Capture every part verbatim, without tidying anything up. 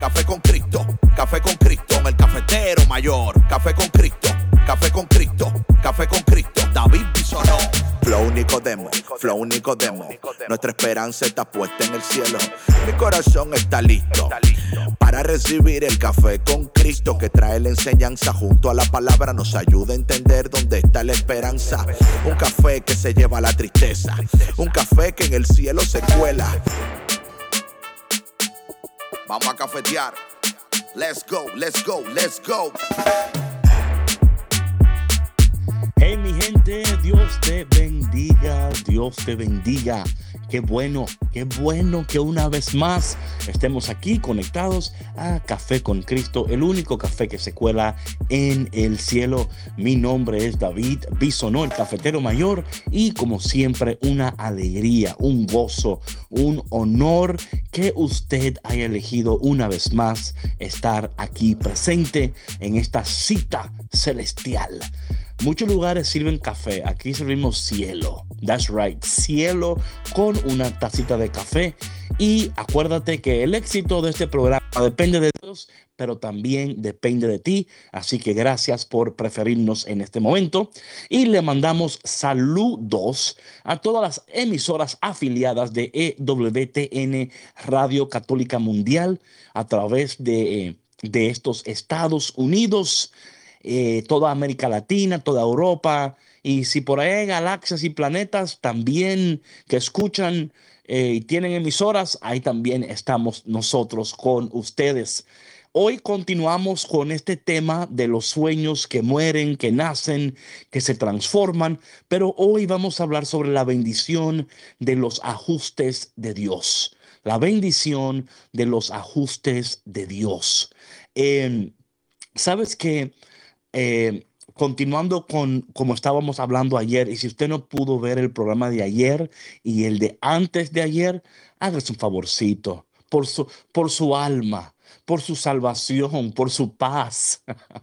Café con Cristo, café con Cristo, el cafetero mayor. Café con Cristo, café con Cristo, café con Cristo. David Bisonó. Flow Nicodemo, Flow Nicodemo. Nuestra esperanza está puesta en el cielo. Mi corazón está listo para recibir el café con Cristo, que trae la enseñanza junto a la palabra. Nos ayuda a entender dónde está la esperanza. Un café que se lleva la tristeza, un café que en el cielo se cuela. Vamos a cafetear. Let's go, let's go, let's go. Hey, mi gente, Dios te bendiga, Dios te bendiga. Qué bueno, qué bueno que una vez más estemos aquí conectados a Café con Cristo, el único café que se cuela en el cielo. Mi nombre es David Bisonó, el cafetero mayor, y como siempre, una alegría, un gozo, un honor que usted haya elegido una vez más estar aquí presente en esta cita celestial. Muchos lugares sirven café, aquí servimos cielo. That's right, cielo con una tacita de café. Y acuérdate que el éxito de este programa depende de Dios, pero también depende de ti. Así que gracias por preferirnos en este momento. Y le mandamos saludos a todas las emisoras afiliadas de E W T N Radio Católica Mundial a través de, de estos Estados Unidos. Eh, toda América Latina, toda Europa, y si por ahí hay galaxias y planetas también que escuchan eh, y tienen emisoras, ahí también estamos nosotros con ustedes. Hoy continuamos con este tema de los sueños que mueren, que nacen, que se transforman, pero hoy vamos a hablar sobre la bendición de los ajustes de Dios. La bendición de los ajustes de Dios. Eh, ¿Sabes qué? Eh, continuando con como estábamos hablando ayer, y si usted no pudo ver el programa de ayer y el de antes de ayer, hágase un favorcito por su, por su alma, por su salvación, por su paz.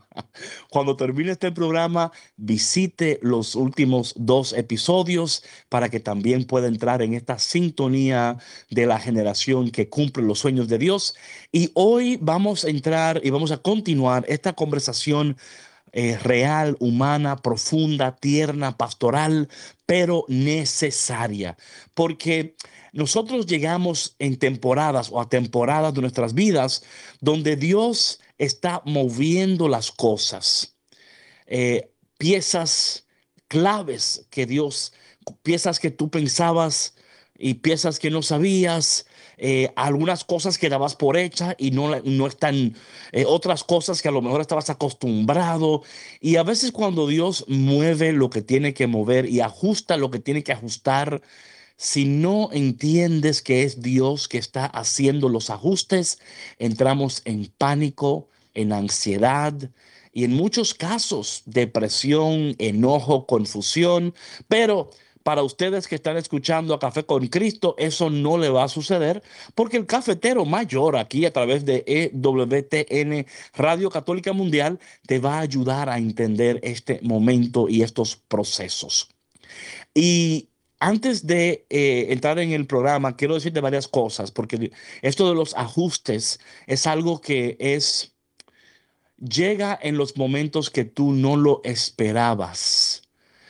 Cuando termine este programa, visite los últimos dos episodios para que también pueda entrar en esta sintonía de la generación que cumple los sueños de Dios. Y hoy vamos a entrar y vamos a continuar esta conversación Eh, real, humana, profunda, tierna, pastoral, pero necesaria, porque nosotros llegamos en temporadas o a temporadas de nuestras vidas donde Dios está moviendo las cosas, eh, piezas claves que Dios, piezas que tú pensabas y piezas que no sabías, eh, algunas cosas que dabas por hecha y no, no están, eh, otras cosas que a lo mejor estabas acostumbrado. Y a veces cuando Dios mueve lo que tiene que mover y ajusta lo que tiene que ajustar, si no entiendes que es Dios que está haciendo los ajustes, entramos en pánico, en ansiedad y en muchos casos depresión, enojo, confusión. Pero para ustedes que están escuchando a Café con Cristo, eso no le va a suceder, porque el cafetero mayor aquí a través de E W T N Radio Católica Mundial te va a ayudar a entender este momento y estos procesos. Y antes de eh, entrar en el programa, quiero decirte varias cosas, porque esto de los ajustes es algo que es, llega en los momentos que tú no lo esperabas.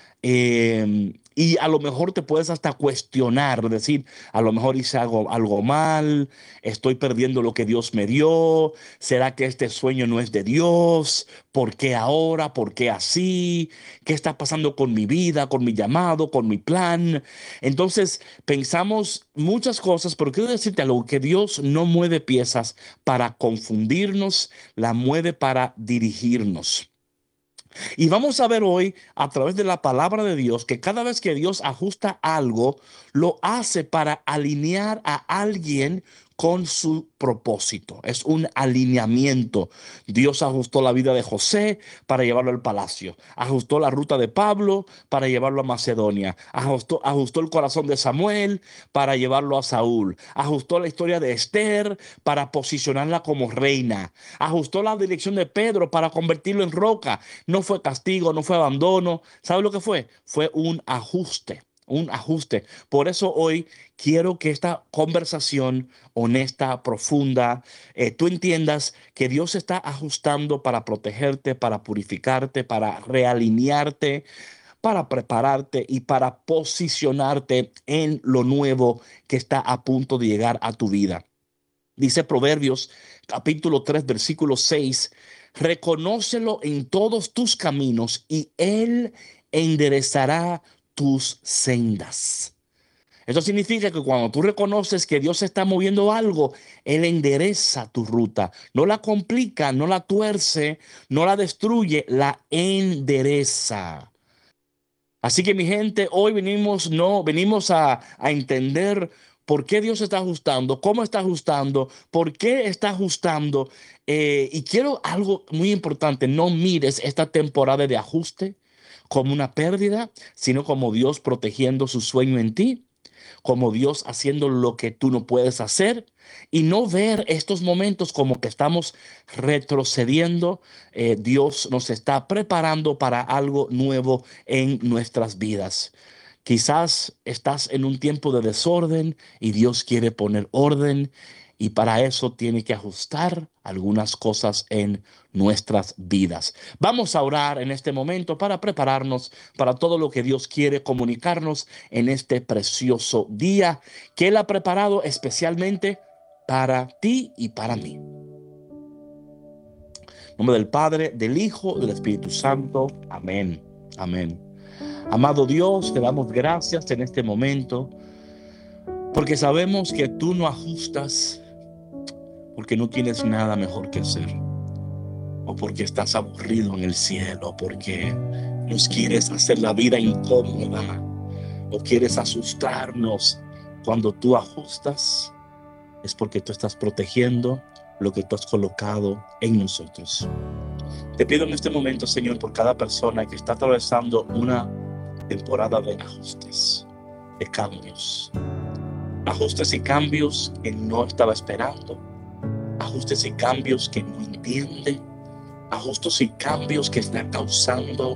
Eh, y a lo mejor te puedes hasta cuestionar, decir, a lo mejor hice algo, algo mal, estoy perdiendo lo que Dios me dio, ¿será que este sueño no es de Dios? ¿Por qué ahora? ¿Por qué así? ¿Qué está pasando con mi vida, con mi llamado, con mi plan? Entonces pensamos muchas cosas, pero quiero decirte algo, que Dios no mueve piezas para confundirnos, la mueve para dirigirnos. Y vamos a ver hoy a través de la palabra de Dios que cada vez que Dios ajusta algo, lo hace para alinear a alguien con su propósito. Es un alineamiento. Dios ajustó la vida de José para llevarlo al palacio. Ajustó la ruta de Pablo para llevarlo a Macedonia. Ajustó, ajustó el corazón de Samuel para llevarlo a Saúl. Ajustó la historia de Esther para posicionarla como reina. Ajustó la dirección de Pedro para convertirlo en roca. No fue castigo, no fue abandono. ¿Sabe lo que fue? Fue un ajuste. un ajuste. Por eso hoy quiero que esta conversación honesta, profunda, eh, tú entiendas que Dios está ajustando para protegerte, para purificarte, para realinearte, para prepararte y para posicionarte en lo nuevo que está a punto de llegar a tu vida. Dice Proverbios capítulo tres, versículo seis, reconócelo en todos tus caminos y Él enderezará tus sendas. Eso significa que cuando tú reconoces que Dios está moviendo algo, Él endereza tu ruta. No la complica, no la tuerce, no la destruye, la endereza. Así que mi gente, hoy venimos, no, venimos a, a entender por qué Dios está ajustando, cómo está ajustando, por qué está ajustando. Eh, y quiero algo muy importante, no mires esta temporada de ajuste como una pérdida, sino como Dios protegiendo su sueño en ti, como Dios haciendo lo que tú no puedes hacer, y no ver estos momentos como que estamos retrocediendo. Eh, Dios nos está preparando para algo nuevo en nuestras vidas. Quizás estás en un tiempo de desorden y Dios quiere poner orden, y para eso tiene que ajustar algunas cosas en nuestras vidas. Vamos a orar en este momento para prepararnos para todo lo que Dios quiere comunicarnos en este precioso día que Él ha preparado especialmente para ti y para mí. En nombre del Padre, del Hijo, del Espíritu Santo. Amén. Amén. Amado Dios, te damos gracias en este momento porque sabemos que tú no ajustas porque no tienes nada mejor que hacer, o porque estás aburrido en el cielo, porque nos quieres hacer la vida incómoda, o quieres asustarnos. Cuando tú ajustas es porque tú estás protegiendo lo que tú has colocado en nosotros. Te pido en este momento, Señor, por cada persona que está atravesando una temporada de ajustes, de cambios, ajustes y cambios que no estaba esperando, ajustes y cambios que no entiende, ajustes y cambios que están causando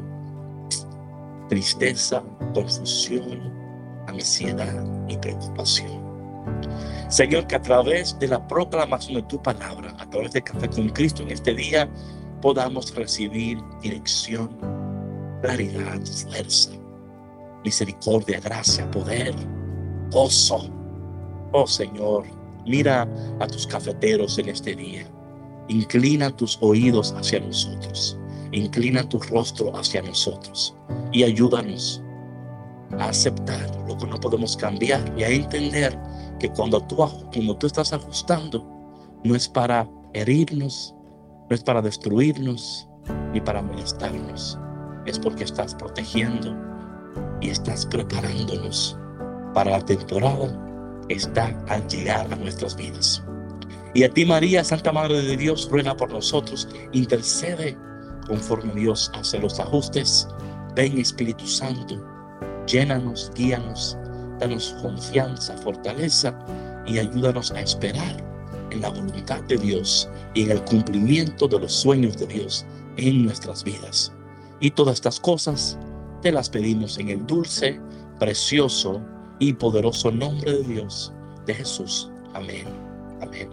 tristeza, confusión, ansiedad y preocupación. Señor, que a través de la proclamación de tu palabra, a través de Café con Cristo en este día, podamos recibir dirección, claridad, fuerza, misericordia, gracia, poder, gozo. Oh Señor, mira a tus cafeteros en este día. Inclina tus oídos hacia nosotros. Inclina tu rostro hacia nosotros. Y ayúdanos a aceptar lo que no podemos cambiar y a entender que cuando tú, cuando tú estás ajustando, no es para herirnos, no es para destruirnos, ni para molestarnos. Es porque estás protegiendo y estás preparándonos para la temporada que está al llegar a nuestras vidas. Y a ti, María, Santa Madre de Dios, ruega por nosotros, intercede conforme Dios hace los ajustes. Ven, Espíritu Santo, llénanos, guíanos, danos confianza, fortaleza y ayúdanos a esperar en la voluntad de Dios y en el cumplimiento de los sueños de Dios en nuestras vidas. Y todas estas cosas te las pedimos en el dulce, precioso y poderoso nombre de Dios, de Jesús. Amén. Amén.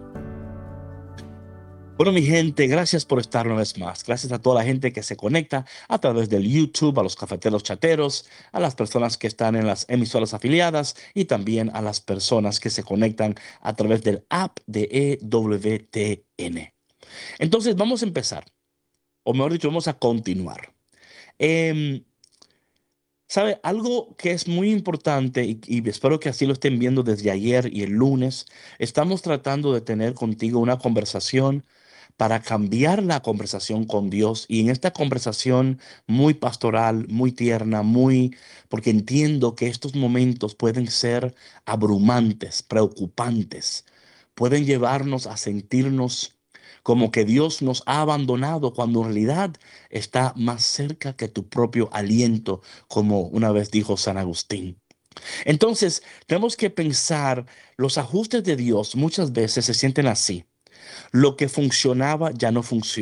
Bueno, mi gente, gracias por estar una vez más. Gracias a toda la gente que se conecta a través del YouTube, a los cafeteros chateros, a las personas que están en las emisoras afiliadas y también a las personas que se conectan a través del app de E W T N. Entonces, vamos a empezar, o mejor dicho, vamos a continuar. Eh, ¿Sabe? Algo que es muy importante y, y espero que así lo estén viendo desde ayer y el lunes, estamos tratando de tener contigo una conversación para cambiar la conversación con Dios, y en esta conversación muy pastoral, muy tierna, muy, porque entiendo que estos momentos pueden ser abrumantes, preocupantes, pueden llevarnos a sentirnos como que Dios nos ha abandonado cuando en realidad está más cerca que tu propio aliento, como una vez dijo San Agustín. Entonces, tenemos que pensar, los ajustes de Dios muchas veces se sienten así. Lo que funcionaba ya no funciona.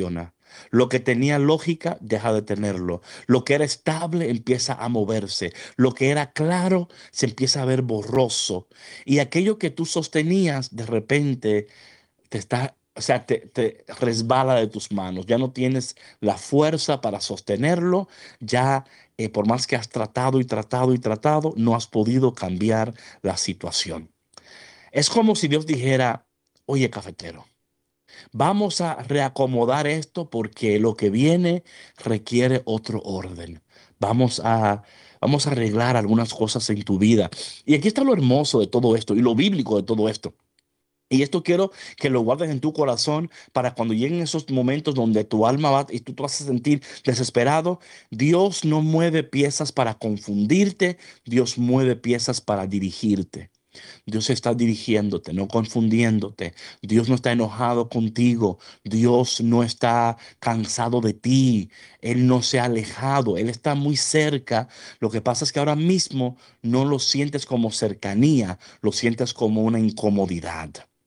Lo que tenía lógica deja de tenerlo. Lo que era estable empieza a moverse. Lo que era claro se empieza a ver borroso. Y aquello que tú sostenías de repente te está, o sea, te, te resbala de tus manos. Ya no tienes la fuerza para sostenerlo. Ya, eh, por más que has tratado y tratado y tratado, no has podido cambiar la situación. Es como si Dios dijera, oye, cafetero, vamos a reacomodar esto porque lo que viene requiere otro orden. Vamos a, vamos a arreglar algunas cosas en tu vida. Y aquí está lo hermoso de todo esto y lo bíblico de todo esto. Y esto quiero que lo guardes en tu corazón para cuando lleguen esos momentos donde tu alma va y tú te vas a sentir desesperado. Dios no mueve piezas para confundirte, Dios mueve piezas para dirigirte. Dios está dirigiéndote, no confundiéndote. Dios no está enojado contigo. Dios no está cansado de ti. Él no se ha alejado. Él está muy cerca. Lo que pasa es que ahora mismo no lo sientes como cercanía, lo sientes como una incomodidad.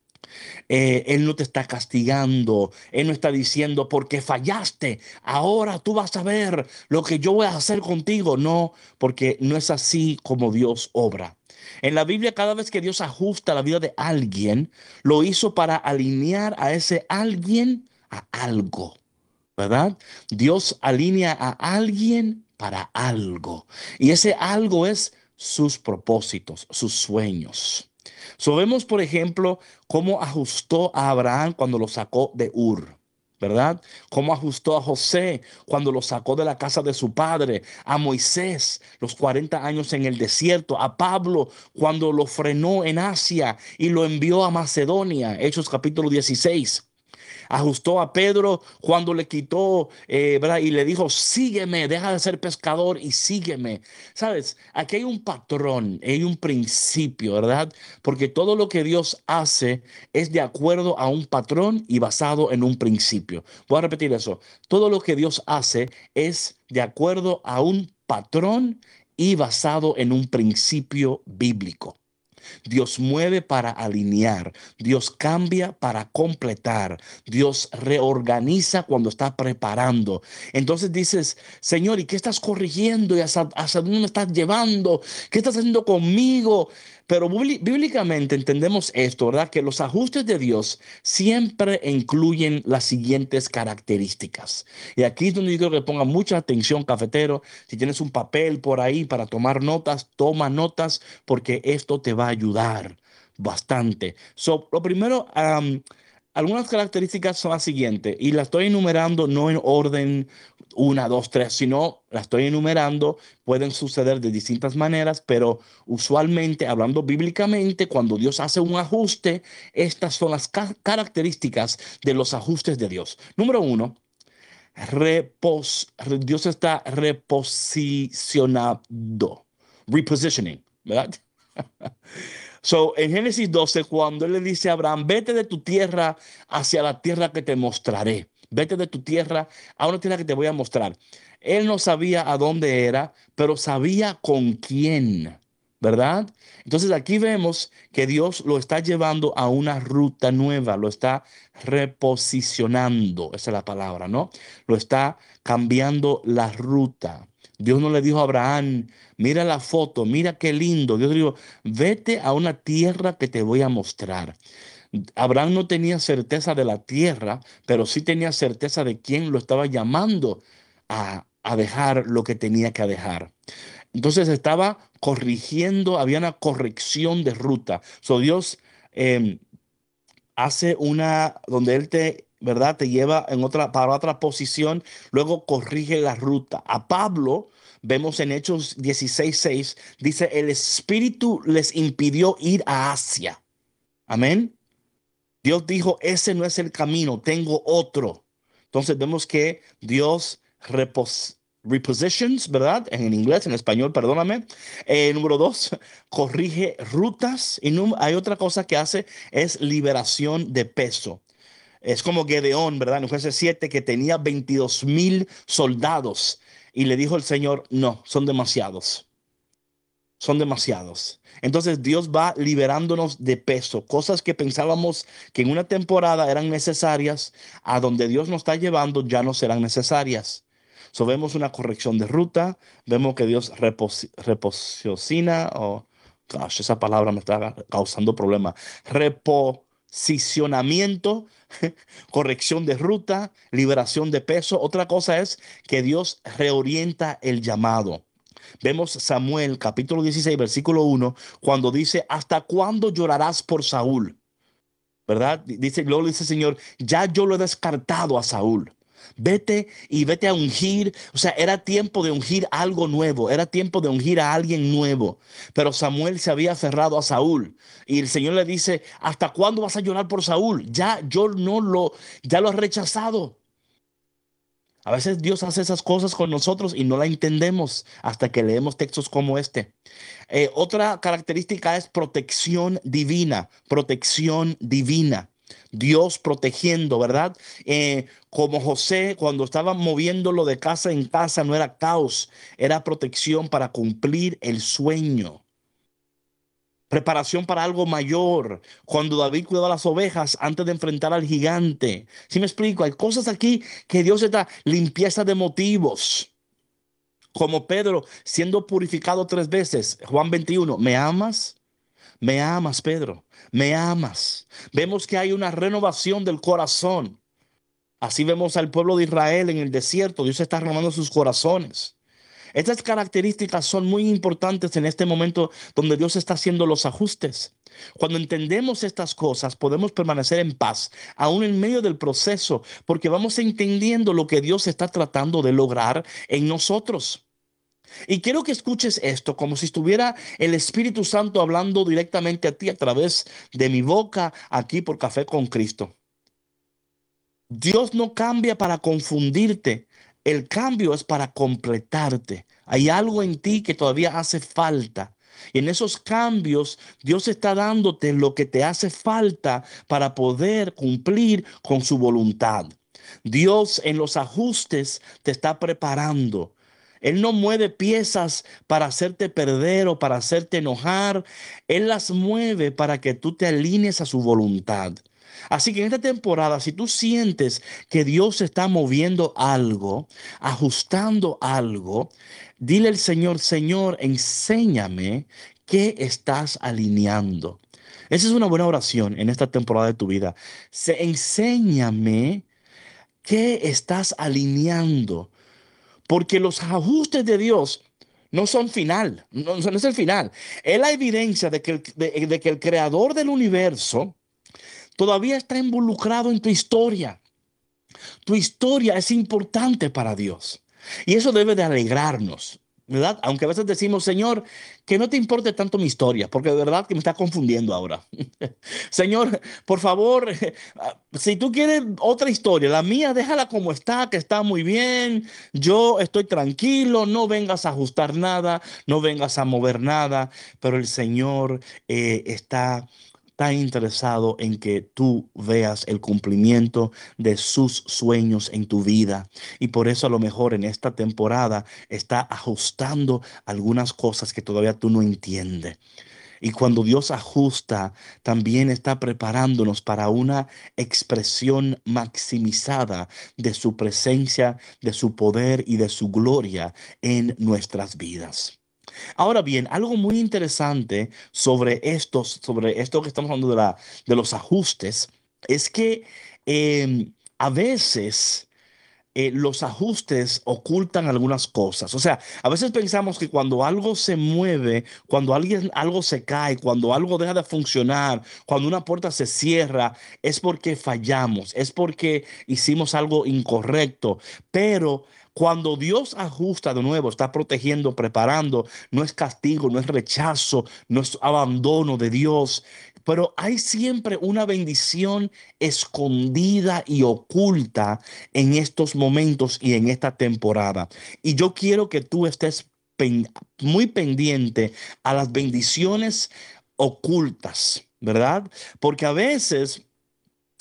Eh, él no te está castigando. Él no está diciendo porque fallaste. Ahora tú vas a ver lo que yo voy a hacer contigo. No, porque no es así como Dios obra. En la Biblia, cada vez que Dios ajusta la vida de alguien, lo hizo para alinear a ese alguien a algo, ¿verdad? Dios alinea a alguien para algo. Y ese algo es sus propósitos, sus sueños. So, vemos, por ejemplo, cómo ajustó a Abraham cuando lo sacó de Ur, ¿verdad? Cómo ajustó a José cuando lo sacó de la casa de su padre, a Moisés los cuarenta años en el desierto, a Pablo cuando lo frenó en Asia y lo envió a Macedonia, Hechos capítulo dieciséis. Ajustó a Pedro cuando le quitó, eh, ¿verdad? Y le dijo, sígueme, deja de ser pescador y sígueme. ¿Sabes? Aquí hay un patrón, hay un principio, ¿verdad? Porque todo lo que Dios hace es de acuerdo a un patrón y basado en un principio. Voy a repetir eso. Todo lo que Dios hace es de acuerdo a un patrón y basado en un principio bíblico. Dios mueve para alinear, Dios cambia para completar, Dios reorganiza cuando está preparando. Entonces dices, Señor, ¿y qué estás corrigiendo? ¿Y hacia, hacia dónde me estás llevando? ¿Qué estás haciendo conmigo? Pero bíblicamente entendemos esto, ¿verdad? Que los ajustes de Dios siempre incluyen las siguientes características. Y aquí es donde yo quiero que ponga mucha atención, cafetero. Si tienes un papel por ahí para tomar notas, toma notas porque esto te va a ayudar bastante. So, lo primero, um, algunas características son las siguientes y las estoy enumerando no en orden una, dos, tres, sino las estoy enumerando. Pueden suceder de distintas maneras, pero usualmente, hablando bíblicamente, cuando Dios hace un ajuste, estas son las ca características de los ajustes de Dios. Número uno, repos Dios está reposicionando, repositioning, ¿verdad? So, en Génesis doce, cuando él le dice a Abraham, vete de tu tierra hacia la tierra que te mostraré. Vete de tu tierra a una tierra que te voy a mostrar. Él no sabía a dónde era, pero sabía con quién, ¿verdad? Entonces aquí vemos que Dios lo está llevando a una ruta nueva, lo está reposicionando, esa es la palabra, ¿no? Lo está cambiando la ruta. Dios no le dijo a Abraham, mira la foto, mira qué lindo. Dios le dijo, vete a una tierra que te voy a mostrar. Abraham no tenía certeza de la tierra, pero sí tenía certeza de quién lo estaba llamando a, a dejar lo que tenía que dejar. Entonces estaba corrigiendo, había una corrección de ruta. So Dios eh, hace una, donde Él te, ¿verdad? Te lleva en otra, para otra posición, luego corrige la ruta. A Pablo, vemos en Hechos dieciséis seis, dice, el Espíritu les impidió ir a Asia. Amén. Dios dijo, ese no es el camino, tengo otro. Entonces vemos que Dios repos, repositions, ¿verdad? En inglés, en español, perdóname. Eh, número dos, corrige rutas. Y no, hay otra cosa que hace, es liberación de peso. Es como Gedeón, ¿verdad? En Jueces siete, que tenía veintidós mil soldados. Y le dijo el Señor, no, son demasiados. son demasiados. Entonces Dios va liberándonos de peso, cosas que pensábamos que en una temporada eran necesarias, a donde Dios nos está llevando ya no serán necesarias. So, vemos una corrección de ruta, vemos que Dios repos, reposiciona, o gosh, esa palabra me está causando problemas. Reposicionamiento, corrección de ruta, liberación de peso. Otra cosa es que Dios reorienta el llamado. Vemos Samuel capítulo dieciséis versículo uno cuando dice: ¿hasta cuándo llorarás por Saúl? ¿Verdad? Dice, luego dice el Señor: ya yo lo he descartado a Saúl. Vete y vete a ungir. O sea, era tiempo de ungir algo nuevo, era tiempo de ungir a alguien nuevo. Pero Samuel se había aferrado a Saúl y el Señor le dice: ¿hasta cuándo vas a llorar por Saúl? Ya yo no lo, ya lo he rechazado. A veces Dios hace esas cosas con nosotros y no la entendemos hasta que leemos textos como este. Eh, otra característica es protección divina, protección divina. Dios protegiendo, ¿verdad? Eh, como José, cuando estaba moviéndolo de casa en casa, no era caos, era protección para cumplir el sueño. Preparación para algo mayor. Cuando David cuidaba las ovejas antes de enfrentar al gigante. ¿Sí me explico? Hay cosas aquí que Dios está, limpieza de motivos. Como Pedro siendo purificado tres veces. Juan veintiuno, ¿me amas? Me amas, Pedro. Me amas. Vemos que hay una renovación del corazón. Así vemos al pueblo de Israel en el desierto. Dios está renovando sus corazones. Estas características son muy importantes en este momento donde Dios está haciendo los ajustes. Cuando entendemos estas cosas, podemos permanecer en paz, aún en medio del proceso, porque vamos entendiendo lo que Dios está tratando de lograr en nosotros. Y quiero que escuches esto como si estuviera el Espíritu Santo hablando directamente a ti a través de mi boca aquí por Café con Cristo. Dios no cambia para confundirte. El cambio es para completarte. Hay algo en ti que todavía hace falta. Y en esos cambios, Dios está dándote lo que te hace falta para poder cumplir con su voluntad. Dios en los ajustes te está preparando. Él no mueve piezas para hacerte perder o para hacerte enojar. Él las mueve para que tú te alinees a su voluntad. Así que en esta temporada, si tú sientes que Dios está moviendo algo, ajustando algo, dile al Señor: Señor, enséñame qué estás alineando. Esa es una buena oración en esta temporada de tu vida. Se, enséñame qué estás alineando, porque los ajustes de Dios no son final, no, no es el final. Es la evidencia de que el, de, de que el creador del universo todavía está involucrado en tu historia. Tu historia es importante para Dios. Y eso debe de alegrarnos, ¿verdad? Aunque a veces decimos: Señor, que no te importe tanto mi historia, porque de verdad que me está confundiendo ahora. Señor, por favor, si tú quieres otra historia, la mía déjala como está, que está muy bien. Yo estoy tranquilo, no vengas a ajustar nada, no vengas a mover nada, pero el Señor eh, está tan interesado en que tú veas el cumplimiento de sus sueños en tu vida. Y por eso a lo mejor en esta temporada está ajustando algunas cosas que todavía tú no entiendes. Y cuando Dios ajusta, también está preparándonos para una expresión maximizada de su presencia, de su poder y de su gloria en nuestras vidas. Ahora bien, algo muy interesante sobre estos, sobre esto que estamos hablando de, la, de los ajustes, es que eh, a veces eh, los ajustes ocultan algunas cosas. O sea, a veces pensamos que cuando algo se mueve, cuando alguien, algo se cae, cuando algo deja de funcionar, cuando una puerta se cierra, es porque fallamos, es porque hicimos algo incorrecto. Pero cuando Dios ajusta de nuevo, está protegiendo, preparando, no es castigo, no es rechazo, no es abandono de Dios, pero hay siempre una bendición escondida y oculta en estos momentos y en esta temporada. Y yo quiero que tú estés pen- muy pendiente a las bendiciones ocultas, ¿verdad? Porque a veces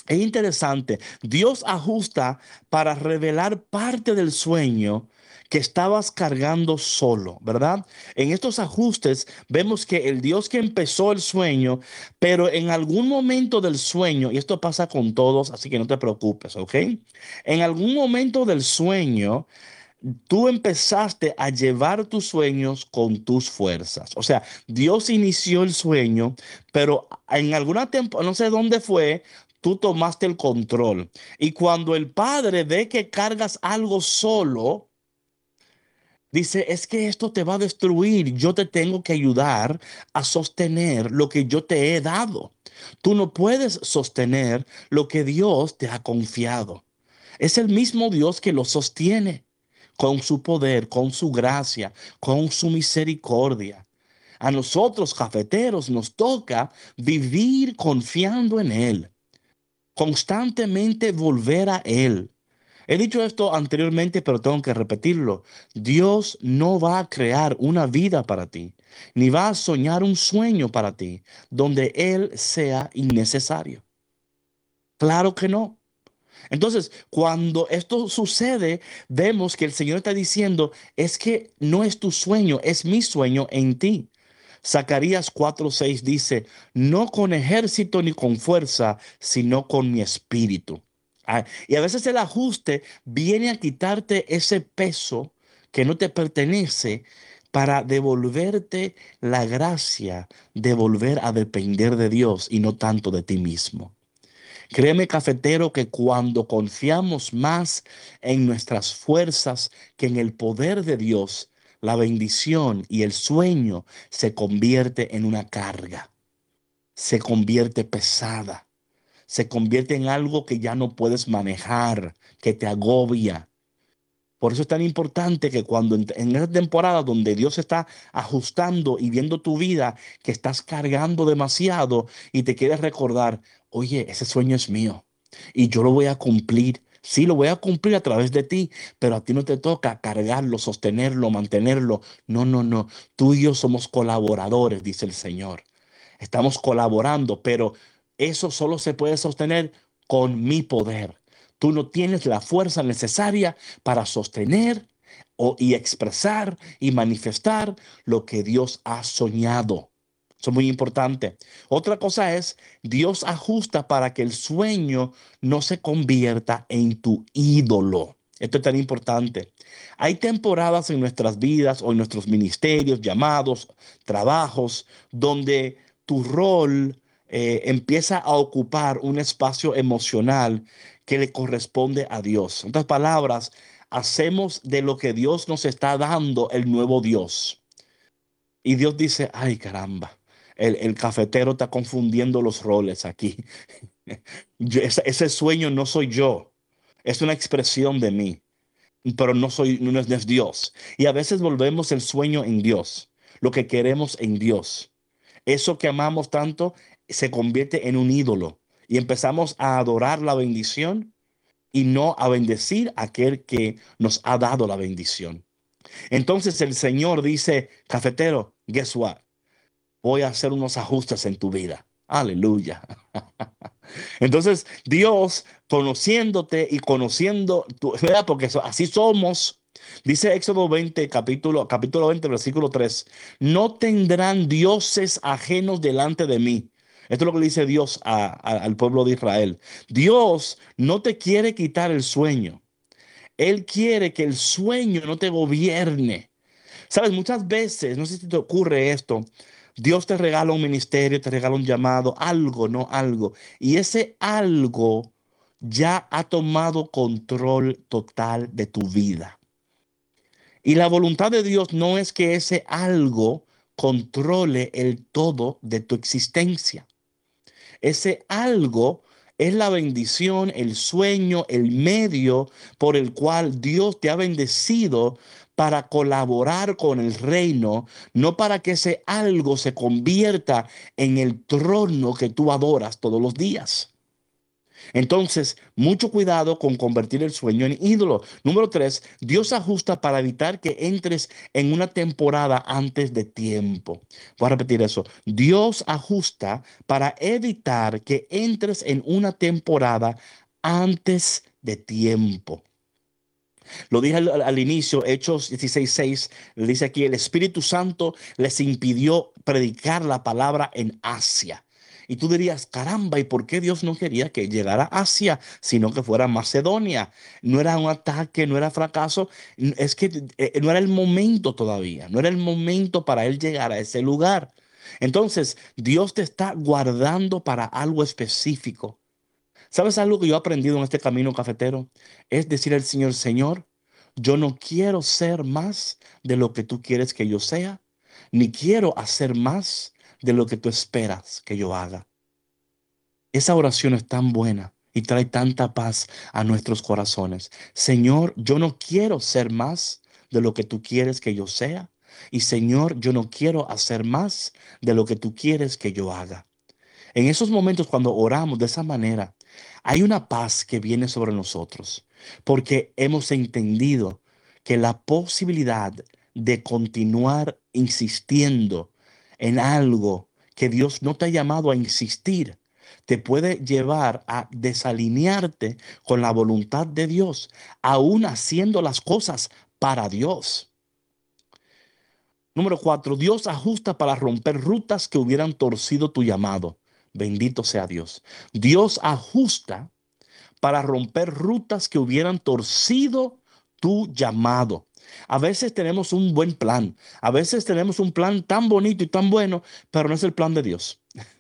Es interesante. Dios ajusta para revelar parte del sueño que estabas cargando solo, ¿verdad? En estos ajustes vemos que el Dios que empezó el sueño, pero en algún momento del sueño, y esto pasa con todos, así que no te preocupes, ¿ok? En algún momento del sueño, tú empezaste a llevar tus sueños con tus fuerzas. O sea, Dios inició el sueño, pero en alguna temporada, no sé dónde fue, tú tomaste el control. Y cuando el Padre ve que cargas algo solo, dice, es que esto te va a destruir. Yo te tengo que ayudar a sostener lo que yo te he dado. Tú no puedes sostener lo que Dios te ha confiado. Es el mismo Dios que lo sostiene con su poder, con su gracia, con su misericordia. A nosotros, cafeteros, nos toca vivir confiando en Él, constantemente volver a Él. He dicho esto anteriormente, pero tengo que repetirlo. Dios no va a crear una vida para ti, ni va a soñar un sueño para ti donde Él sea innecesario. Claro que no. Entonces, cuando esto sucede, vemos que el Señor está diciendo, es que no es tu sueño, es mi sueño en ti. Zacarías cuatro seis dice, no con ejército ni con fuerza, sino con mi espíritu. Ah, y a veces el ajuste viene a quitarte ese peso que no te pertenece para devolverte la gracia de volver a depender de Dios y no tanto de ti mismo. Créeme, cafetero, que cuando confiamos más en nuestras fuerzas que en el poder de Dios, la bendición y el sueño se convierte en una carga, se convierte pesada, se convierte en algo que ya no puedes manejar, que te agobia. Por eso es tan importante que cuando en, en esa temporada donde Dios está ajustando y viendo tu vida, que estás cargando demasiado y te quieres recordar, oye, ese sueño es mío y yo lo voy a cumplir. Sí, lo voy a cumplir a través de ti, pero a ti no te toca cargarlo, sostenerlo, mantenerlo. No, no, no. Tú y yo somos colaboradores, dice el Señor. Estamos colaborando, pero eso solo se puede sostener con mi poder. Tú no tienes la fuerza necesaria para sostener o, y expresar y manifestar lo que Dios ha soñado. Eso es muy importante. Otra cosa es, Dios ajusta para que el sueño no se convierta en tu ídolo. Esto es tan importante. Hay temporadas en nuestras vidas o en nuestros ministerios, llamados, trabajos, donde tu rol eh, empieza a ocupar un espacio emocional que le corresponde a Dios. En otras palabras, hacemos de lo que Dios nos está dando el nuevo Dios. Y Dios dice, ay caramba, el, el cafetero está confundiendo los roles aquí. Yo- ese, ese sueño no soy yo, es una expresión de mí, pero no soy, no es, no es Dios. Y a veces volvemos el sueño en Dios, lo que queremos en Dios. Eso que amamos tanto se convierte en un ídolo y empezamos a adorar la bendición y no a bendecir a aquel que nos ha dado la bendición. Entonces el Señor dice, cafetero, guess what? Voy a hacer unos ajustes en tu vida. Aleluya. Entonces Dios, conociéndote y conociendo, tu, ¿verdad? Porque so- así somos. Dice Éxodo veinte, capítulo, capítulo veinte, versículo tres. No tendrán dioses ajenos delante de mí. Esto es lo que le dice Dios a- a- al pueblo de Israel. Dios no te quiere quitar el sueño. Él quiere que el sueño no te gobierne. Sabes, muchas veces, no sé si te ocurre esto, Dios te regala un ministerio, te regala un llamado, algo, no algo. Y ese algo ya ha tomado control total de tu vida. Y la voluntad de Dios no es que ese algo controle el todo de tu existencia. Ese algo es la bendición, el sueño, el medio por el cual Dios te ha bendecido para colaborar con el reino, no para que ese algo se convierta en el trono que tú adoras todos los días. Entonces, mucho cuidado con convertir el sueño en ídolo. Número tres, Dios ajusta para evitar que entres en una temporada antes de tiempo. Voy a repetir eso. Dios ajusta para evitar que entres en una temporada antes de tiempo. Lo dije al, al inicio, Hechos dieciséis seis, dice aquí, el Espíritu Santo les impidió predicar la palabra en Asia. Y tú dirías, caramba, ¿y por qué Dios no quería que llegara a Asia, sino que fuera a Macedonia? No era un ataque, no era fracaso, es que eh, no era el momento todavía, no era el momento para él llegar a ese lugar. Entonces, Dios te está guardando para algo específico. ¿Sabes algo que yo he aprendido en este camino cafetero? Es decir al Señor, Señor, yo no quiero ser más de lo que tú quieres que yo sea, ni quiero hacer más de lo que tú esperas que yo haga. Esa oración es tan buena y trae tanta paz a nuestros corazones. Señor, yo no quiero ser más de lo que tú quieres que yo sea. Y Señor, yo no quiero hacer más de lo que tú quieres que yo haga. En esos momentos cuando oramos de esa manera, hay una paz que viene sobre nosotros, porque hemos entendido que la posibilidad de continuar insistiendo en algo que Dios no te ha llamado a insistir, te puede llevar a desalinearte con la voluntad de Dios, aún haciendo las cosas para Dios. Número cuatro, Dios ajusta para romper rutas que hubieran torcido tu llamado. Bendito sea Dios. Dios ajusta para romper rutas que hubieran torcido tu llamado. A veces tenemos un buen plan. A veces tenemos un plan tan bonito y tan bueno, pero no es el plan de Dios.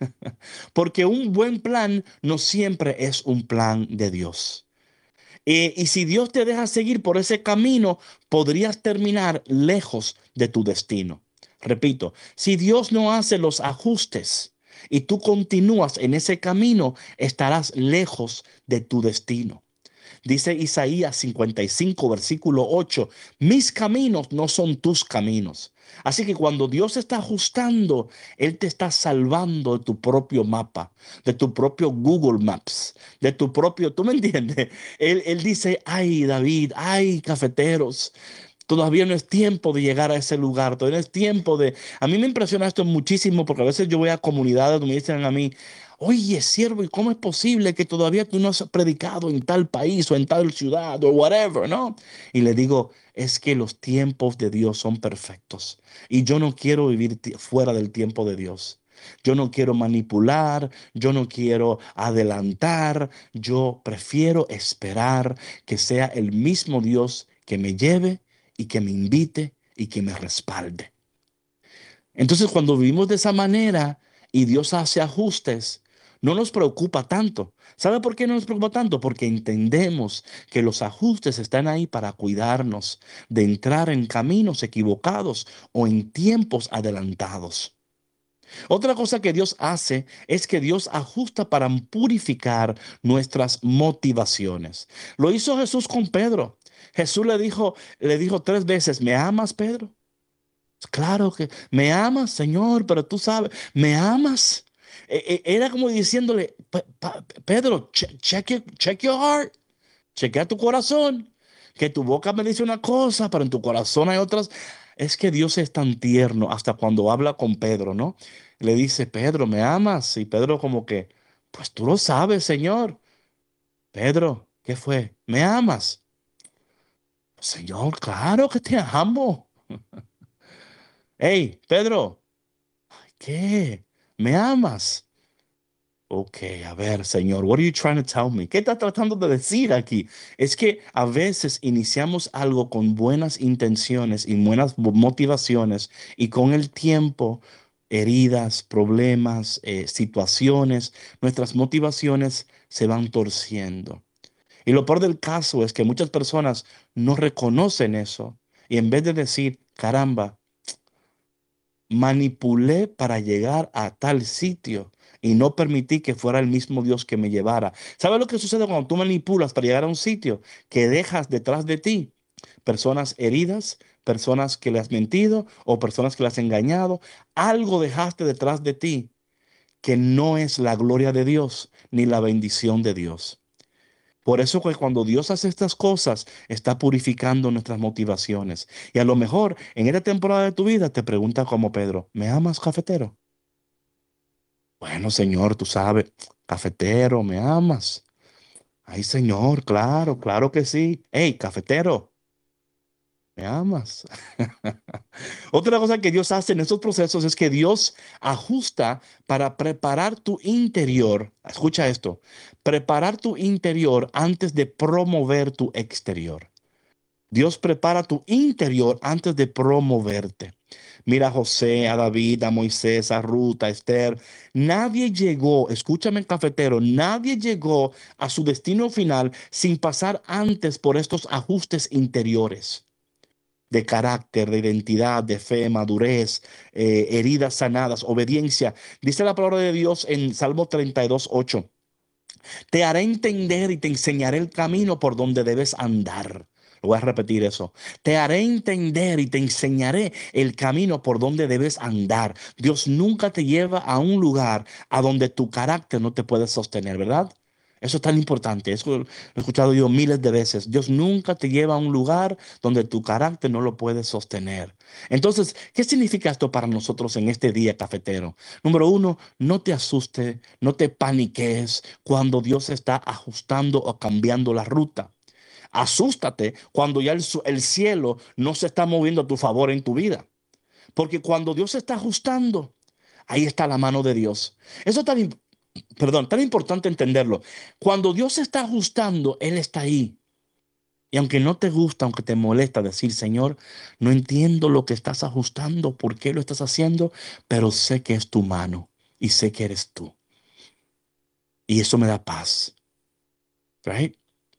Porque un buen plan no siempre es un plan de Dios. Eh, y si Dios te deja seguir por ese camino, podrías terminar lejos de tu destino. Repito, si Dios no hace los ajustes y tú continúas en ese camino, estarás lejos de tu destino. Dice Isaías cincuenta y cinco, versículo ocho, mis caminos no son tus caminos. Así que cuando Dios está ajustando, Él te está salvando de tu propio mapa, de tu propio Google Maps, de tu propio, ¿tú me entiendes? Él, él dice, ay David, ay cafeteros, todavía no es tiempo de llegar a ese lugar, todavía no es tiempo de... A mí me impresiona esto muchísimo porque a veces yo voy a comunidades donde me dicen a mí, oye, siervo, ¿y cómo es posible que todavía tú no has predicado en tal país o en tal ciudad o whatever, ¿no? Y le digo, es que los tiempos de Dios son perfectos y yo no quiero vivir fuera del tiempo de Dios. Yo no quiero manipular, yo no quiero adelantar, yo prefiero esperar que sea el mismo Dios que me lleve y que me invite y que me respalde. Entonces, cuando vivimos de esa manera y Dios hace ajustes, no nos preocupa tanto. ¿Sabe por qué no nos preocupa tanto? Porque entendemos que los ajustes están ahí para cuidarnos de entrar en caminos equivocados o en tiempos adelantados. Otra cosa que Dios hace es que Dios ajusta para purificar nuestras motivaciones. Lo hizo Jesús con Pedro. Jesús le dijo, le dijo tres veces, ¿me amas, Pedro? Claro que me amas, Señor, pero tú sabes, ¿me amas? E- e- Era como diciéndole, "Pe- pa- Pedro, che- check, your- check your heart, chequea tu corazón, que tu boca me dice una cosa, pero en tu corazón hay otras. Es que Dios es tan tierno hasta cuando habla con Pedro, ¿no? Le dice, Pedro, ¿me amas? Y Pedro como que, pues tú lo sabes, Señor. Pedro, ¿qué fue? ¿Me amas? Señor, claro que te amo. Hey, Pedro, ¿qué? ¿Me amas? Ok, a ver, Señor, what are you trying to tell me? ¿Qué estás tratando de decir aquí? Es que a veces iniciamos algo con buenas intenciones y buenas mo- motivaciones y con el tiempo, heridas, problemas, eh, situaciones, nuestras motivaciones se van torciendo. Y lo peor del caso es que muchas personas no reconocen eso y en vez de decir, caramba, manipulé para llegar a tal sitio y no permití que fuera el mismo Dios que me llevara. ¿Sabes lo que sucede cuando tú manipulas para llegar a un sitio? Que dejas detrás de ti personas heridas, personas que le has mentido o personas que le has engañado. Algo dejaste detrás de ti que no es la gloria de Dios ni la bendición de Dios. Por eso que cuando Dios hace estas cosas, está purificando nuestras motivaciones. Y a lo mejor en esta temporada de tu vida te pregunta como Pedro, ¿me amas, cafetero? Bueno, Señor, tú sabes, cafetero, ¿me amas? Ay, Señor, claro, claro que sí. Hey, cafetero, ¿me amas? Otra cosa que Dios hace en estos procesos es que Dios ajusta para preparar tu interior. Escucha esto, preparar tu interior antes de promover tu exterior. Dios prepara tu interior antes de promoverte. Mira a José, a David, a Moisés, a Ruth, a Esther. Nadie llegó, escúchame, cafetero, nadie llegó a su destino final sin pasar antes por estos ajustes interiores de carácter, de identidad, de fe, madurez, eh, heridas sanadas, obediencia. Dice la palabra de Dios en Salmo treinta y dos, ocho. Te haré entender y te enseñaré el camino por donde debes andar. Voy a repetir eso. Te haré entender y te enseñaré el camino por donde debes andar. Dios nunca te lleva a un lugar a donde tu carácter no te puede sostener, ¿verdad? Eso es tan importante. Eso lo he escuchado yo miles de veces. Dios nunca te lleva a un lugar donde tu carácter no lo puede sostener. Entonces, ¿qué significa esto para nosotros en este día, cafetero? Número uno, no te asustes, no te paniques cuando Dios está ajustando o cambiando la ruta. Asústate cuando ya el, su- el cielo no se está moviendo a tu favor en tu vida. Porque cuando Dios se está ajustando, ahí está la mano de Dios. Eso es tan, im- perdón, tan importante entenderlo. Cuando Dios se está ajustando, Él está ahí. Y aunque no te gusta, aunque te molesta decir, Señor, no entiendo lo que estás ajustando, por qué lo estás haciendo, pero sé que es tu mano y sé que eres tú. Y eso me da paz, right?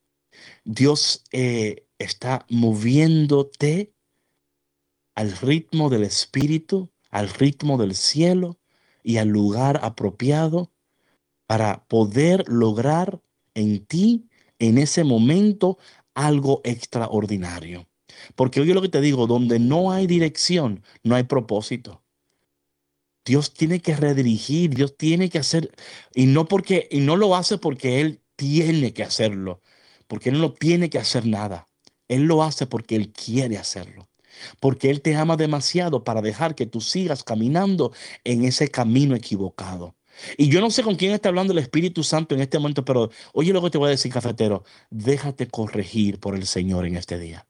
Dios eh, está moviéndote al ritmo del Espíritu, al ritmo del cielo y al lugar apropiado para poder lograr en ti, en ese momento, algo extraordinario. Porque oye lo que te digo, donde no hay dirección, no hay propósito. Dios tiene que redirigir, Dios tiene que hacer, y no porque, y no lo hace porque Él tiene que hacerlo, porque Él no tiene que hacer nada. Él lo hace porque Él quiere hacerlo, porque Él te ama demasiado para dejar que tú sigas caminando en ese camino equivocado. Y yo no sé con quién está hablando el Espíritu Santo en este momento, pero oye lo que te voy a decir, cafetero, déjate corregir por el Señor en este día.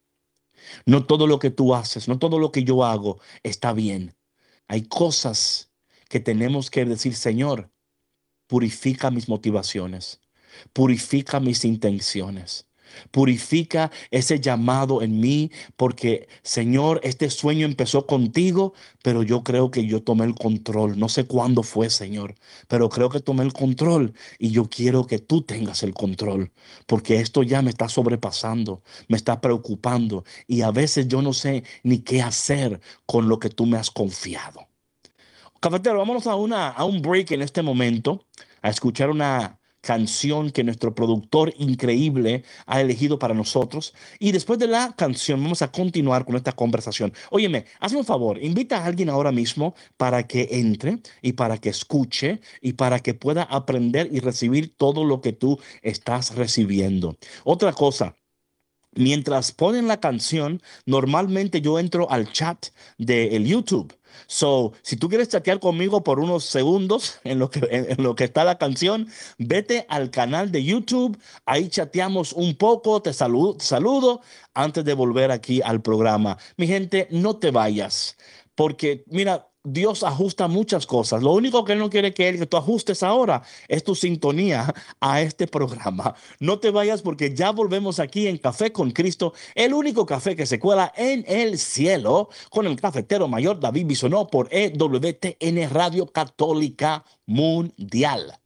No todo lo que tú haces, no todo lo que yo hago está bien. Hay cosas que tenemos que decir, Señor, purifica mis motivaciones, purifica mis intenciones, purifica ese llamado en mí, porque Señor, este sueño empezó contigo, pero yo creo que yo tomé el control. No sé cuándo fue, Señor, pero creo que tomé el control y yo quiero que tú tengas el control, porque esto ya me está sobrepasando, me está preocupando y a veces yo no sé ni qué hacer con lo que tú me has confiado. Cafetero, vámonos a, una, a un break en este momento, a escuchar una canción que nuestro productor increíble ha elegido para nosotros. Y después de la canción vamos a continuar con esta conversación. Óyeme, hazme un favor, invita a alguien ahora mismo para que entre y para que escuche y para que pueda aprender y recibir todo lo que tú estás recibiendo. Otra cosa. Mientras ponen la canción, normalmente yo entro al chat del YouTube. So, si tú quieres chatear conmigo por unos segundos en lo que, en, en lo que está la canción, vete al canal de YouTube. Ahí chateamos un poco, te saludo, te saludo antes de volver aquí al programa. Mi gente, no te vayas, porque mira, Dios ajusta muchas cosas. Lo único que Él no quiere que, él, que tú ajustes ahora es tu sintonía a este programa. No te vayas porque ya volvemos aquí en Café con Cristo, el único café que se cuela en el cielo, con el cafetero mayor David Bisonó por E W T N Radio Católica Mundial.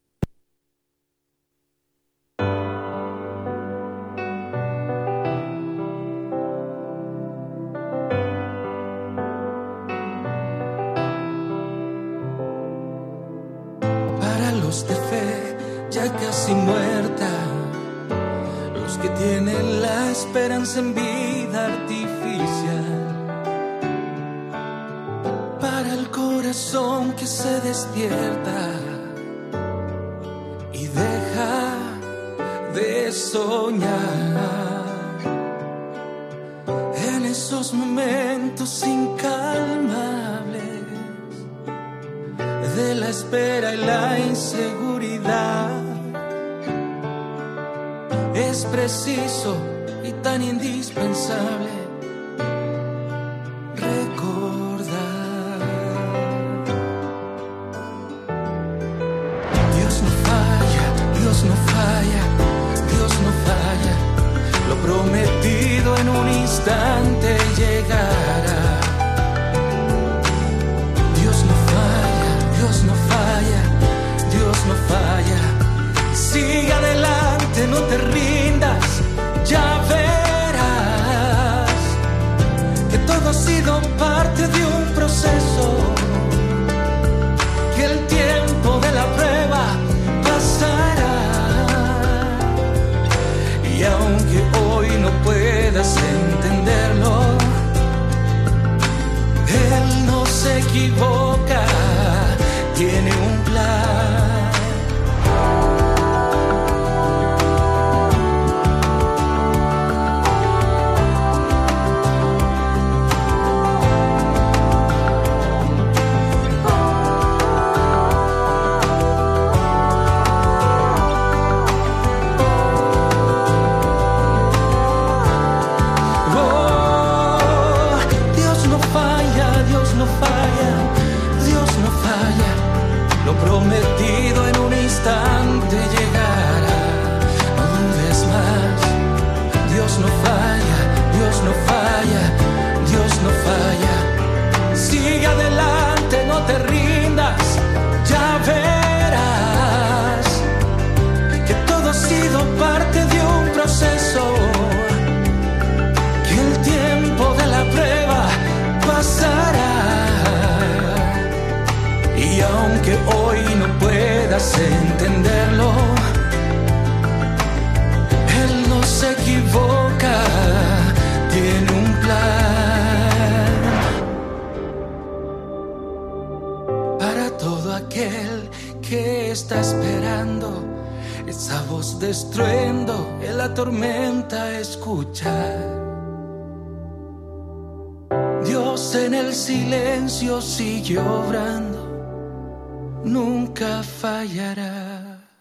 Para los de fe ya casi muerta, los que tienen la esperanza en vida artificial, para el corazón que se despierta soñar en esos momentos incalmables de la espera y la inseguridad. Es preciso y tan indispensable recordar. Dios no falla, Dios no falla, Dios no falla. Lo prometido en un instante llegará. Dios no falla, Dios no falla, Dios no falla. Sigue adelante, no te rindas, ya verás que todo ha sido parte de un proceso, que el tiempo de la prueba pasará. Y aunque hoy no puedas entenderlo, Él no se equivoca, tiene un plan. Lo prometido en un instante llegará. No dudes más. Dios no falla, Dios no falla, Dios no falla. Sigue adelante, no te rindas, ya verás que todo ha sido parte de un proceso, que el tiempo de la prueba pasará. Y aunque hoy no puedas entenderlo, Él no se equivoca, tiene un plan. Para todo aquel que está esperando esa voz de estruendo en la tormenta escuchar. Dios en el silencio sigue obrando, nunca fallará.